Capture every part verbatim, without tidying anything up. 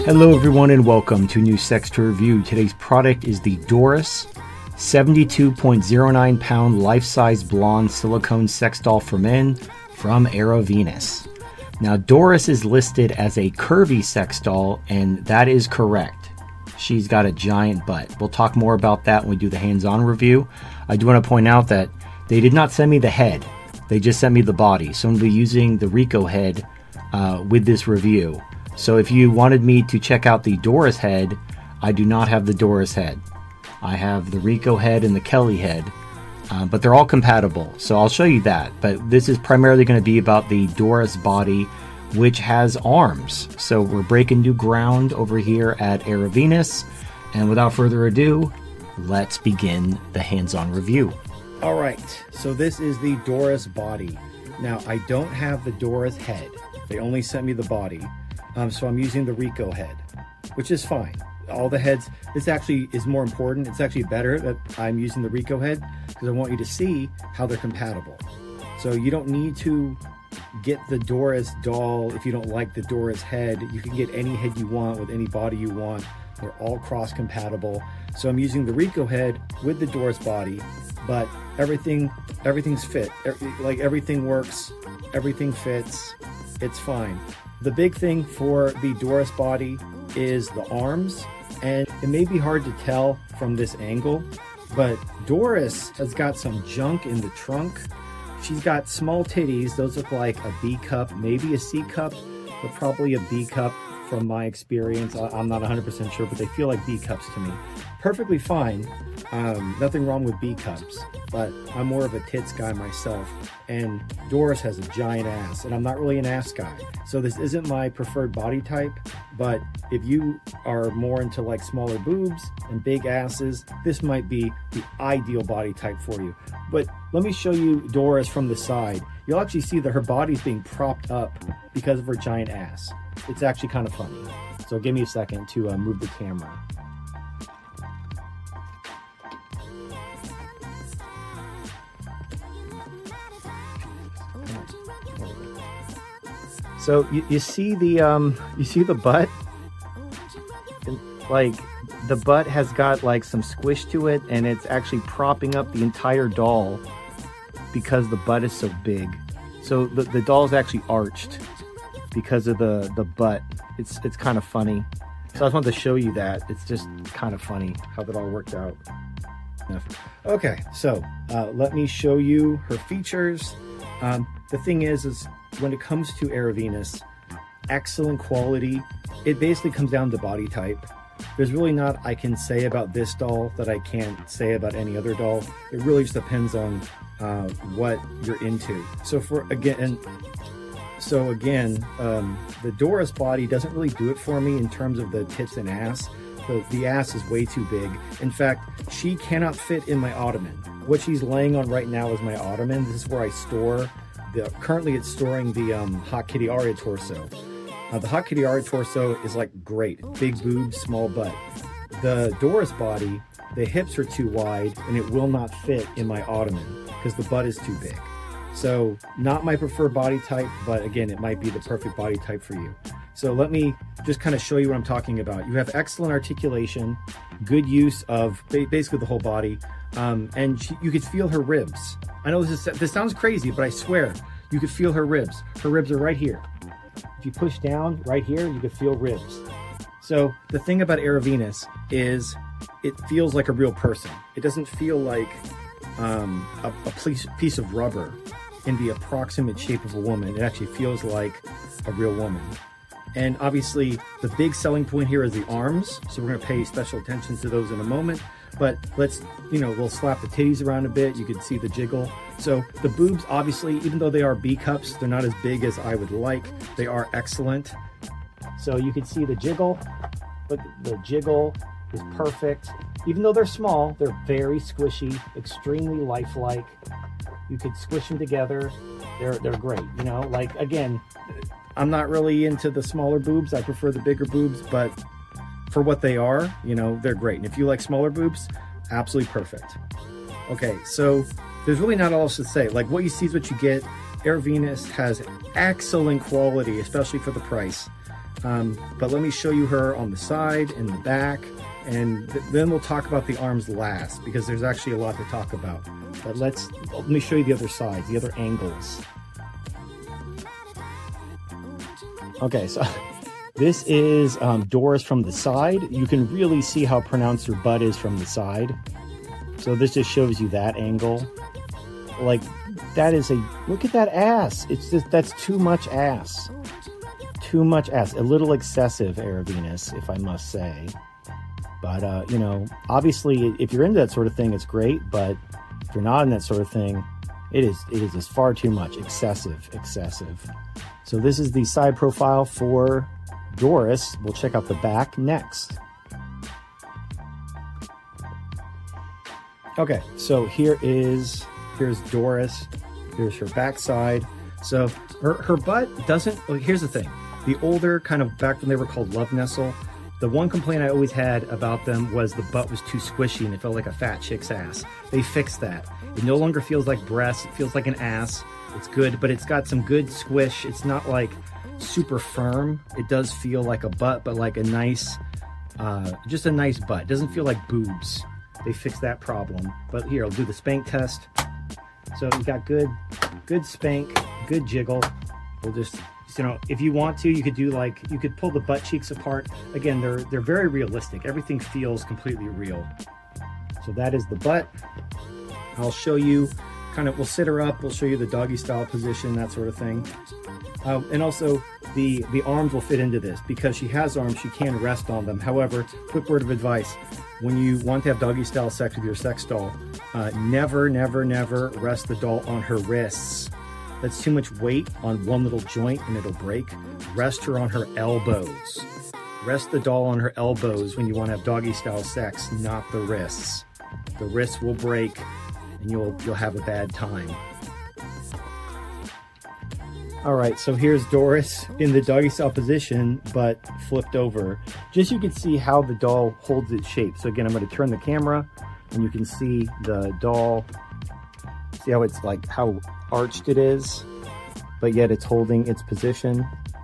Hello everyone and welcome to a new Sex Toy Review. Today's product is the Doris seventy-two point zero nine pound life-size blonde silicone sex doll for men from Aerovenus. Now Doris is listed as a curvy sex doll, and that is correct. She's got a giant butt. We'll talk more about that when we do the hands-on review. I do want to point out that they did not send me the head. They just sent me the body. So I'm going to be using the Rico head uh, with this review. So if you wanted me to check out the Doris head, I do not have the Doris head. I have the Rico head and the Kelly head, uh, but they're all compatible. So I'll show you that. But this is primarily going to be about the Doris body, which has arms. So we're breaking new ground over here at Aerovenus. And without further ado, let's begin the hands-on review. All right, so this is the Doris body. Now, I don't have the Doris head. They only sent me the body. Um, so I'm using the Rico head, which is fine. All the heads, this actually is more important. It's actually better that I'm using the Rico head because I want you to see how they're compatible. So you don't need to get the Doris doll if you don't like the Doris head. You can get any head you want with any body you want. They're all cross compatible. So I'm using the Rico head with the Doris body, but everything, everything's fit. Like everything works, everything fits, it's fine. The big thing for the Doris body is the arms, and it may be hard to tell from this angle, but Doris has got some junk in the trunk. She's got small titties. Those look like a B cup, maybe a C cup, but probably a B cup from my experience. I'm not one hundred percent sure, but they feel like B cups to me. Perfectly fine. Um, nothing wrong with B cups, but I'm more of a tits guy myself, and Doris has a giant ass, and I'm not really an ass guy. So this isn't my preferred body type, but if you are more into like smaller boobs and big asses, this might be the ideal body type for you. But let me show you Doris from the side. You'll actually see that her body's being propped up because of her giant ass. It's actually kind of funny. So give me a second to uh, move the camera. So you, you see the um you see the butt? Like the butt has got like some squish to it, and it's actually propping up the entire doll because the butt is so big. So the, the doll's actually arched because of the the butt. It's it's kind of funny. So I just wanted to show you that. It's just kind of funny how that all worked out. Okay, so uh, let me show you her features. Um, the thing is, is when it comes to Aerovenus, excellent quality. It basically comes down to body type. There's really not I can say about this doll that I can't say about any other doll. It really just depends on uh, what you're into. So for again, so again, um, the Doris body doesn't really do it for me in terms of the tits and ass. The, the ass is way too big. In fact, she cannot fit in my ottoman. What she's laying on right now is my ottoman. This is where I store the, currently it's storing the um, Hot Kitty Aria torso. Uh, the Hot Kitty Aria torso is like great, big boobs, small butt. The Doris body, the hips are too wide and it will not fit in my ottoman because the butt is too big. So not my preferred body type, but again, it might be the perfect body type for you. So let me just kind of show you what I'm talking about. You have excellent articulation, good use of basically the whole body, um, and she, you could feel her ribs. I know this is, this sounds crazy, but I swear you could feel her ribs. Her ribs are right here. If you push down right here, you could feel ribs. So the thing about Aerovenus is it feels like a real person. It doesn't feel like um, a, a piece, piece of rubber in the approximate shape of a woman. It actually feels like a real woman. And obviously the big selling point here is the arms. So we're gonna pay special attention to those in a moment, but let's, you know, we'll slap the titties around a bit. You can see the jiggle. So the boobs, obviously, even though they are B cups, they're not as big as I would like. They are excellent. So you can see the jiggle. Look, the jiggle is perfect. Even though they're small, they're very squishy, extremely lifelike. You could squish them together. They're, they're great, you know, like, again, I'm not really into the smaller boobs. I prefer the bigger boobs, but for what they are, you know, they're great. And if you like smaller boobs, absolutely perfect. Okay, so there's really not all else to say. Like, what you see is what you get. Aerovenus has excellent quality, especially for the price. Um, but let me show you her on the side and the back, and th then we'll talk about the arms last, because there's actually a lot to talk about. But let's, let me show you the other sides, the other angles. Okay, so this is um, Doris from the side. You can really see how pronounced her butt is from the side. So this just shows you that angle. Like, that is a, look at that ass. It's just, that's too much ass. Too much ass. A little excessive, Aravenus, if I must say. But, uh, you know, obviously, if you're into that sort of thing, it's great. But if you're not in that sort of thing, it is, it is just far too much. Excessive, excessive. So this is the side profile for Doris. We'll check out the back next. Okay, so here is, here's Doris. Here's her backside. So her, her butt doesn't, well, here's the thing. The older, kind of back when they were called Love Nestle, the one complaint I always had about them was the butt was too squishy and it felt like a fat chick's ass. They fixed that. It no longer feels like breasts, it feels like an ass. It's good, but it's got some good squish. It's not like super firm. It does feel like a butt, but like a nice, uh, just a nice butt. It doesn't feel like boobs. They fixed that problem. But here, I'll do the spank test. So you got good, good spank, good jiggle. We'll just, you know, if you want to, you could do like, you could pull the butt cheeks apart. Again, they're, they're very realistic. Everything feels completely real. So that is the butt. I'll show you kind of, we'll sit her up. We'll show you the doggy style position, that sort of thing. Uh, and also the, the arms will fit into this. Because she has arms, she can rest on them. However, quick word of advice, when you want to have doggy style sex with your sex doll, uh, never, never, never rest the doll on her wrists. That's too much weight on one little joint and it'll break. Rest her on her elbows. Rest the doll on her elbows when you want to have doggy style sex, not the wrists. The wrists will break and you'll, you'll have a bad time. All right, so here's Doris in the doggy style position, but flipped over. Just so you can see how the doll holds its shape. So again, I'm going to turn the camera and you can see the doll. See how it's like, how arched it is, but yet it's holding its position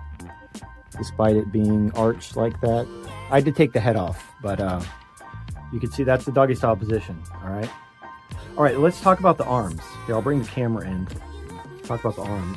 despite it being arched like that. I had to take the head off, but uh, you can see that's the doggy style position, all right? All right, let's talk about the arms. Here, I'll bring the camera in. Talk about the arms,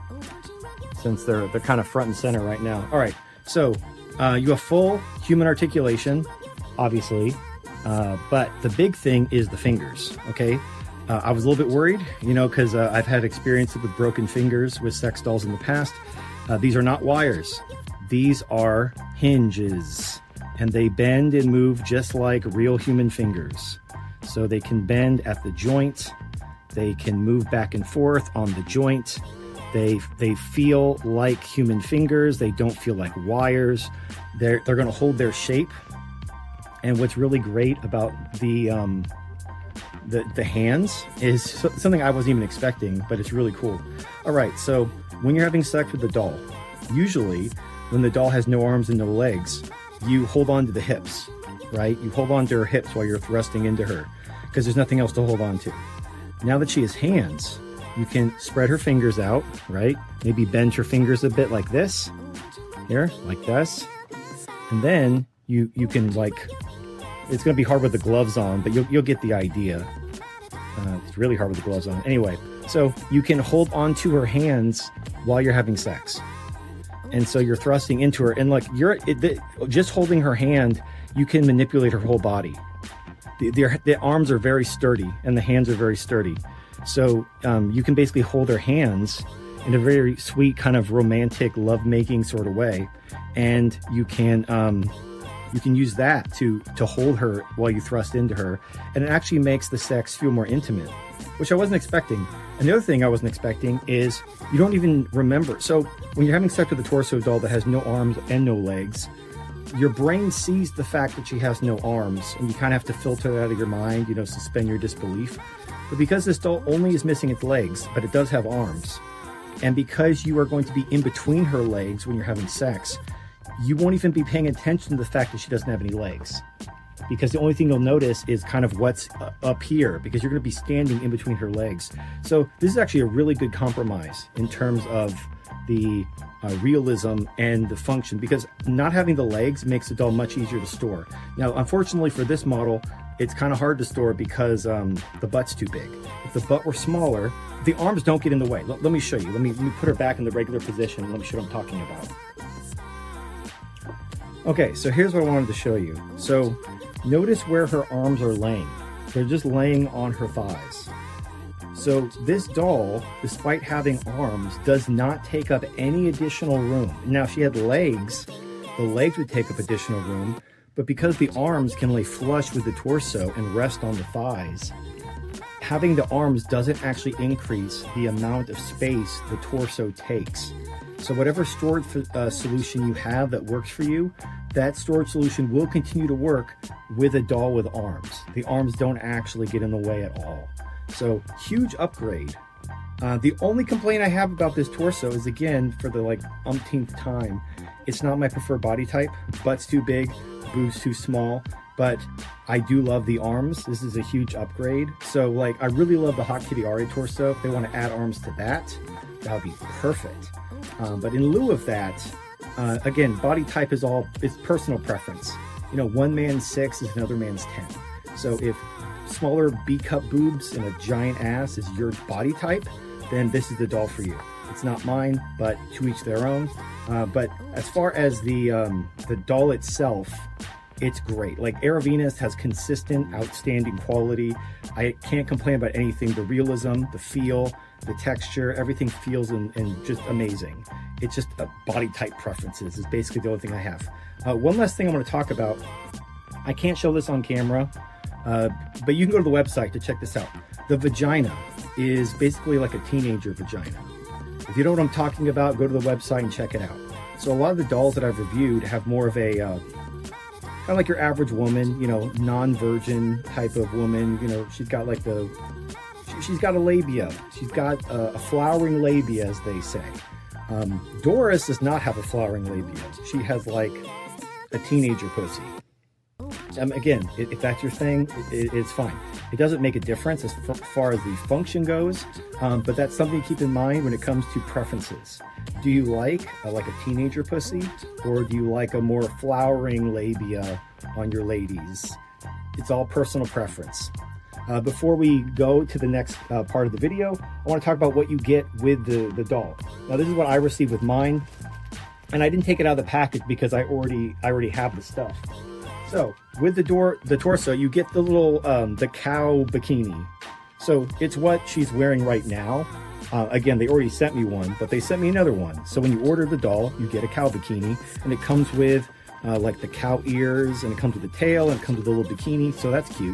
since they're they're kind of front and center right now. All right, so uh, you have full human articulation, obviously, uh, but the big thing is the fingers, okay? Uh, I was a little bit worried, you know, because uh, I've had experience with broken fingers with sex dolls in the past. Uh, these are not wires. These are hinges, and they bend and move just like real human fingers. So they can bend at the joint. They can move back and forth on the joint. They they feel like human fingers. They don't feel like wires. They're, they're going to hold their shape. And what's really great about the... Um, The, the hands is something I wasn't even expecting, but it's really cool. All right, so when you're having sex with the doll, usually when the doll has no arms and no legs, you hold on to the hips, right? You hold on to her hips while you're thrusting into her because there's nothing else to hold on to. Now that she has hands, you can spread her fingers out, right? Maybe bend her fingers a bit like this, here, like this. And then you, you can like, it's going to be hard with the gloves on, but you'll, you'll get the idea. Uh, it's really hard with the gloves on. Anyway, so you can hold onto her hands while you're having sex. And so you're thrusting into her. And like you're it, the, just holding her hand, you can manipulate her whole body. The, the, the arms are very sturdy and the hands are very sturdy. So um, you can basically hold her hands in a very sweet kind of romantic lovemaking sort of way. And you can... Um, You can use that to, to hold her while you thrust into her. And it actually makes the sex feel more intimate, which I wasn't expecting. And the other thing I wasn't expecting is you don't even remember. So when you're having sex with a torso doll that has no arms and no legs, your brain sees the fact that she has no arms and you kind of have to filter that out of your mind, you know, suspend your disbelief. But because this doll only is missing its legs, but it does have arms, and because you are going to be in between her legs when you're having sex, you won't even be paying attention to the fact that she doesn't have any legs, because the only thing you'll notice is kind of what's uh, up here, because you're going to be standing in between her legs. So this is actually a really good compromise in terms of the uh, realism and the function, because not having the legs makes the doll much easier to store. Now, unfortunately for this model, it's kind of hard to store because um, the butt's too big. If the butt were smaller, the arms don't get in the way. Let, let me show you. Let me, let me put her back in the regular position. And let me show what I'm talking about. Okay, so here's what I wanted to show you. So notice where her arms are laying. They're just laying on her thighs. So this doll, despite having arms, does not take up any additional room. Now, if she had legs, the legs would take up additional room, but because the arms can lay flush with the torso and rest on the thighs, having the arms doesn't actually increase the amount of space the torso takes. So whatever storage uh, solution you have that works for you, that storage solution will continue to work with a doll with arms. The arms don't actually get in the way at all. So huge upgrade. Uh, the only complaint I have about this torso is, again, for the like umpteenth time, it's not my preferred body type. Butt's too big, boobs too small, but I do love the arms. This is a huge upgrade. So like, I really love the Hot Kitty Aria torso. If they want to add arms to that, that would be perfect. Um, but in lieu of that, uh, again, body type is all, it's personal preference. You know, one man's six is another man's ten. So if smaller B-cup boobs and a giant ass is your body type, then this is the doll for you. It's not mine, but to each their own. Uh, but as far as the um, the doll itself, it's great. Like, Aravenus has consistent, outstanding quality. I can't complain about anything. The realism, the feel, the texture, everything feels and, and just amazing. It's just a body type preferences is basically the only thing I have. Uh, one last thing I want to talk about. I can't show this on camera, uh, but you can go to the website to check this out. The vagina is basically like a teenager vagina. If you know what I'm talking about, go to the website and check it out. So a lot of the dolls that I've reviewed have more of a, uh, kind of like your average woman, you know, non-virgin type of woman. You know, she's got like the, she, she's got a labia. She's got a, a flowering labia, as they say. Um, Doris does not have a flowering labia. She has like a teenager pussy. Um, again, if that's your thing, it, it's fine. It doesn't make a difference as far as the function goes, um, but that's something to keep in mind when it comes to preferences. Do you like uh, like a teenager pussy, or do you like a more flowering labia on your ladies? It's all personal preference. Uh, before we go to the next uh, part of the video, I want to talk about what you get with the, the doll. Now, this is what I received with mine, and I didn't take it out of the package because I already I already have the stuff. So with the door, the torso, you get the little, um, the cow bikini. So it's what she's wearing right now. Uh, again, they already sent me one, but they sent me another one. So when you order the doll, you get a cow bikini, and it comes with uh, like the cow ears, and it comes with the tail, and it comes with a little bikini. So that's cute.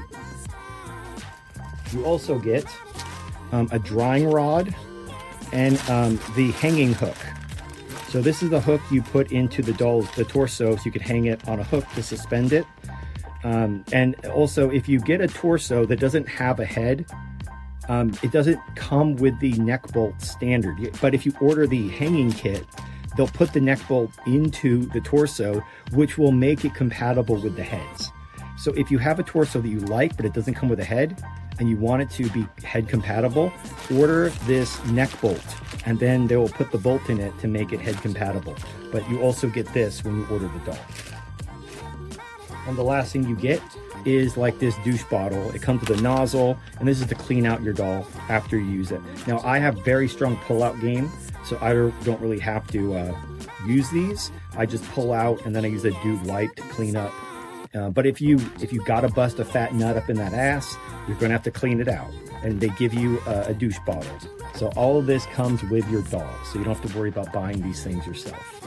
You also get um, a drying rod and um, the hanging hook. So this is the hook you put into the doll's the torso, so you could hang it on a hook to suspend it. Um, and also, if you get a torso that doesn't have a head, um, it doesn't come with the neck bolt standard. But if you order the hanging kit, they'll put the neck bolt into the torso, which will make it compatible with the heads. So if you have a torso that you like, but it doesn't come with a head, and you want it to be head compatible, order this neck bolt, and then they will put the bolt in it to make it head compatible. But you also get this when you order the doll. And the last thing you get is like this douche bottle. It comes with a nozzle, and this is to clean out your doll after you use it. Now, I have very strong pull-out game, so I don't really have to uh, use these. I just pull out, and then I use a dude wipe to clean up. Uh, but if you if you gotta bust a fat nut up in that ass, you're gonna have to clean it out. And they give you a, a douche bottle. So all of this comes with your doll, so you don't have to worry about buying these things yourself.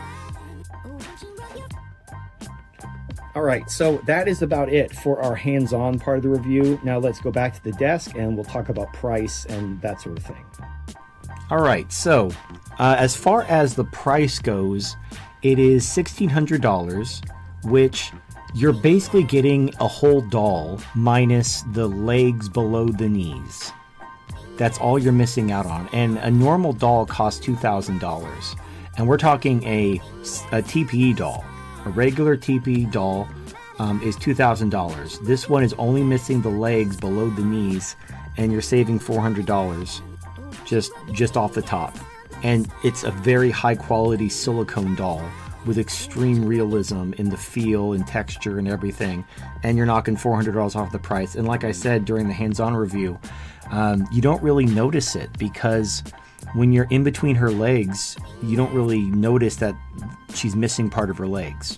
All right, so that is about it for our hands-on part of the review. Now let's go back to the desk and we'll talk about price and that sort of thing. All right, so uh, as far as the price goes, it is sixteen hundred dollars, which you're basically getting a whole doll minus the legs below the knees. That's all you're missing out on. And a normal doll costs two thousand dollars. And we're talking a, a T P E doll. A regular T P E doll um, is two thousand dollars. This one is only missing the legs below the knees, and you're saving four hundred dollars just, just off the top. and it's a very high quality silicone doll with extreme realism in the feel and texture and everything, and you're knocking four hundred dollars off the price. And like I said during the hands-on review, um, you don't really notice it because when you're in between her legs, you don't really notice that she's missing part of her legs.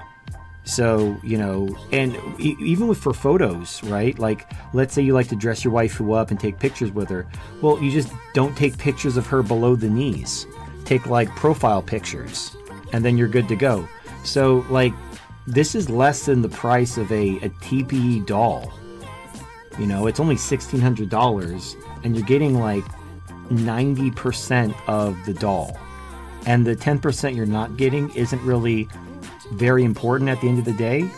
So, you know, and e- even with for photos, right? Like, let's say you like to dress your waifu up and take pictures with her. Well, you just don't take pictures of her below the knees. Take like profile pictures, and then you're good to go. So, like, this is less than the price of a, a T P E doll. You know, it's only sixteen hundred dollars, and you're getting like ninety percent of the doll. And the ten percent you're not getting isn't really very important at the end of the day.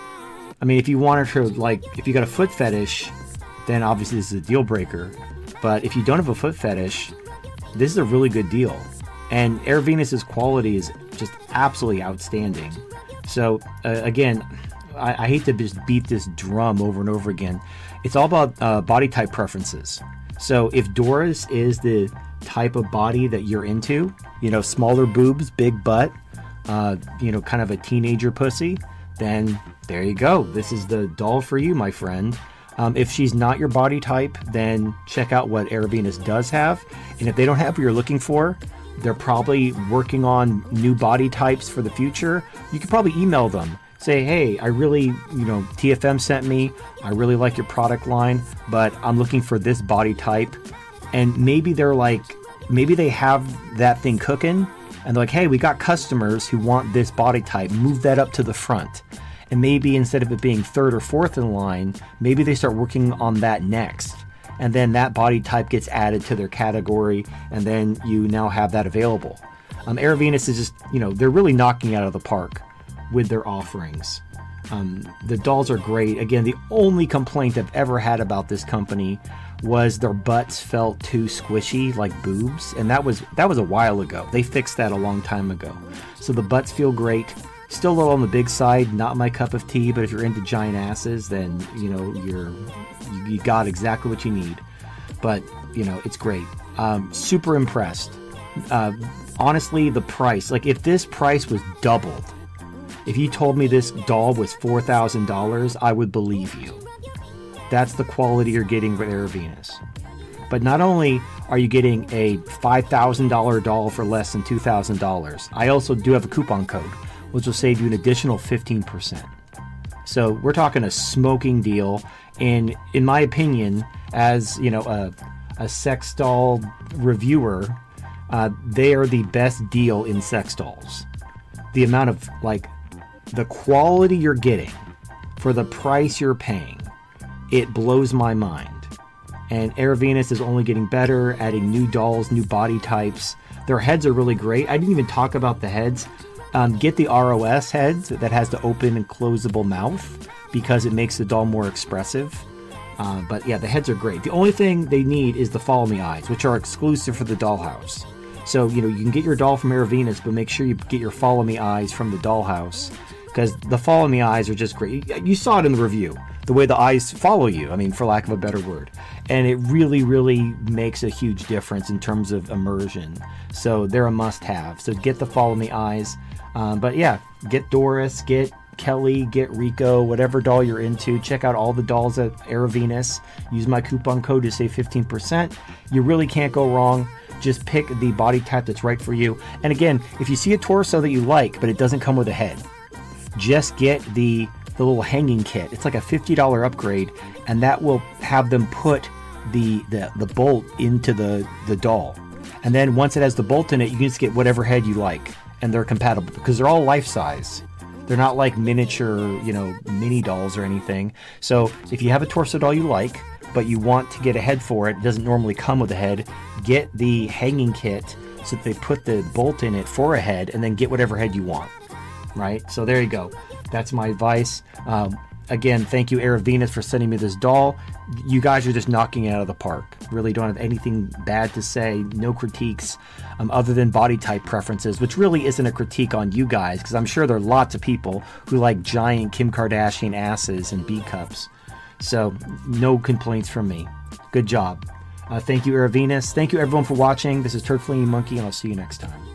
I mean, if you wanted to, like, if you got a foot fetish, then obviously this is a deal breaker. But if you don't have a foot fetish, this is a really good deal. And Air Venus's quality is just absolutely outstanding. So uh, again, I, I hate to just beat this drum over and over again. It's all about uh, body type preferences. So if Doris is the type of body that you're into, you know, smaller boobs, big butt, uh, you know, kind of a teenager pussy, then there you go. This is the doll for you, my friend. Um, if she's not your body type, then check out what Air Venus does have. And if they don't have what you're looking for, they're probably working on new body types for the future. You could probably email them. Say, hey, I really, you know, T F M sent me. I really like your product line, but I'm looking for this body type. And maybe they're like, maybe they have that thing cooking. And they're like, hey, we got customers who want this body type. Move that up to the front. And maybe instead of it being third or fourth in line, maybe they start working on that next. And then that body type gets added to their category. And then you now have that available. Um, Air Venus is just, you know, they're really knocking out of the park with their offerings. Um, the dolls are great. Again, the only complaint I've ever had about this company was their butts felt too squishy, like boobs, and that was that was a while ago. They fixed that a long time ago. So the butts feel great. Still a little on the big side, not my cup of tea, but if you're into giant asses, then you know you're you, you got exactly what you need. But you know it's great. Um, super impressed. Uh, honestly, the price, like if this price was doubled, if you told me this doll was four thousand dollars, I would believe you. That's the quality you're getting with Air Venus. But not only are you getting a five thousand dollars doll for less than two thousand dollars, I also do have a coupon code, which will save you an additional fifteen percent. So we're talking a smoking deal. And in my opinion, as you know, a, a sex doll reviewer, uh, they are the best deal in sex dolls. The amount of, like, the quality you're getting for the price you're paying, it blows my mind. And Air Venus is only getting better, adding new dolls, new body types. Their heads are really great. I didn't even talk about the heads. Um, get the R O S heads that has the open and closable mouth because it makes the doll more expressive. Uh, but yeah, the heads are great. The only thing they need is the Follow Me eyes, which are exclusive for the dollhouse. So, you know, you can get your doll from Air Venus, but make sure you get your Follow Me eyes from the dollhouse because the Follow Me eyes are just great. You saw it in the review. The way the eyes follow you, I mean, for lack of a better word. And it really, really makes a huge difference in terms of immersion. So they're a must-have. So get the Follow Me eyes. Um, but yeah, get Doris, get Kelly, get Rico, whatever doll you're into. Check out all the dolls at Air Venus. Use my coupon code to save fifteen percent. You really can't go wrong. Just pick the body type that's right for you. And again, if you see a torso that you like, but it doesn't come with a head, just get the the little hanging kit. It's like a fifty dollars upgrade, and that will have them put the, the, the bolt into the, the doll. And then once it has the bolt in it, you can just get whatever head you like, and they're compatible because they're all life size. They're not like miniature, you know, mini dolls or anything. So if you have a torso doll you like, but you want to get a head for it, it doesn't normally come with a head, get the hanging kit so that they put the bolt in it for a head, and then get whatever head you want. Right? So there you go. That's my advice. Um, again, thank you, Air Venus, for sending me this doll. You guys are just knocking it out of the park. Really don't have anything bad to say. No critiques um, other than body type preferences, which really isn't a critique on you guys, because I'm sure there are lots of people who like giant Kim Kardashian asses and B cups. So no complaints from me. Good job. Uh, thank you, Aravenus. Thank you, everyone, for watching. This is Turd Flinging Monkey, and I'll see you next time.